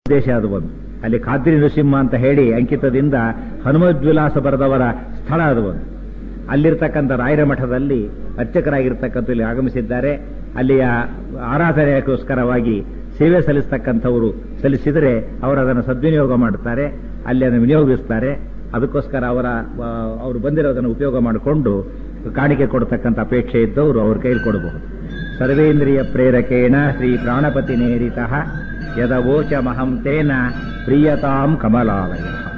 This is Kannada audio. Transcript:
ದೇಶ ಅದು ಒಂದು. ಅಲ್ಲಿ ಖಾದ್ರಿ ನೃಸಿಂಹ ಅಂತ ಹೇಳಿ ಅಂಕಿತದಿಂದ ಹನುಮದ್ವಿಲಾಸ ಬರೆದವರ ಸ್ಥಳ ಅದು ಒಂದು. ಅಲ್ಲಿರ್ತಕ್ಕಂಥ ರಾಯರ ಮಠದಲ್ಲಿ ಅರ್ಚಕರಾಗಿರ್ತಕ್ಕಂಥ ಇಲ್ಲಿ ಆಗಮಿಸಿದ್ದಾರೆ. ಅಲ್ಲಿಯ ಆರಾಧನೆಗೋಸ್ಕರವಾಗಿ ಸೇವೆ ಸಲ್ಲಿಸ್ತಕ್ಕಂಥವರು ಸಲ್ಲಿಸಿದರೆ ಅವರು ಅದನ್ನು ಸದ್ವಿನಿಯೋಗ ಮಾಡುತ್ತಾರೆ, ಅಲ್ಲಿ ಅದನ್ನು ವಿನಿಯೋಗಿಸ್ತಾರೆ. ಅದಕ್ಕೋಸ್ಕರ ಅವರು ಬಂದಿರೋದನ್ನು ಉಪಯೋಗ ಮಾಡಿಕೊಂಡು ಕಾಣಿಕೆ ಕೊಡ್ತಕ್ಕಂಥ ಅಪೇಕ್ಷೆ ಇದ್ದವರು ಅವ್ರ ಕೈಲಿ ಕೊಡಬಹುದು. ಸರ್ವೇಂದ್ರಿಯ ಪ್ರೇರಕೇಣ ಶ್ರೀ ಪ್ರಾಣಪತಿ ನೇರಿತಃ ಯದವೋಚ ಮಹಂ ತೇನ ಪ್ರಿಯತಾಂ ಕಮಲಾಲಯ.